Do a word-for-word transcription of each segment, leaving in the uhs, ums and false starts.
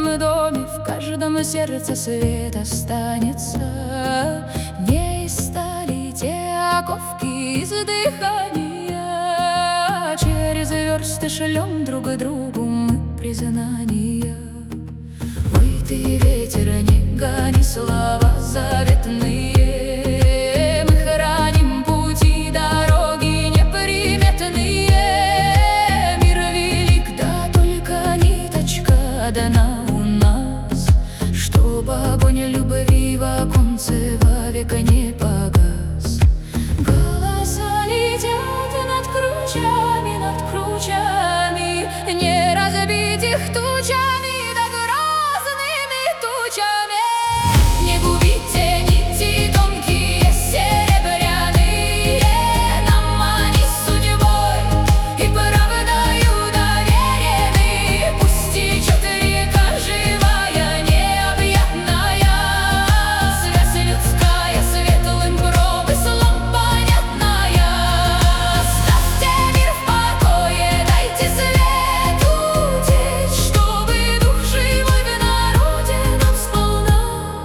каждом доме, в каждом сердце свет останется. Не из стали те оковки из дыхания, через версты шлем друг другу мы признания. Ой, ты, ветер, не гони слова заветные. Мы храним пути, дороги неприметные. Мир велик, да только ниточка дана у нас, чтоб огонь любви в оконце вовек не погас. Голоса летят над кручами, над кручами, не разбить их тучами, да грозными тучами. Не губите нити тонкие, серебряные, нам они судьбой и правдою доверены. Пусть течет река живая, необъятная, связь людская светлым промыслом понятная. Оставьте мир в покое, дайте свету течь, чтобы дух живой в народе нам сполна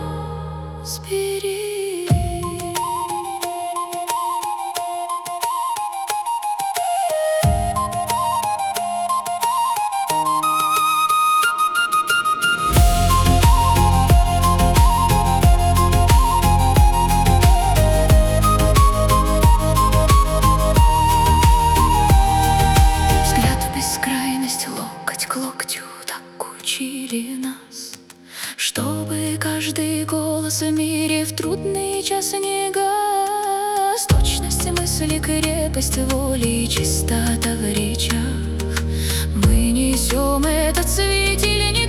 сберечь. Взгляд в бескрайность, локоть к локтю, так учили нас, чтобы каждый голос в мире в трудный час не гас. Точность мысли, крепость воли и чистота в речах. Мы несем этот светильник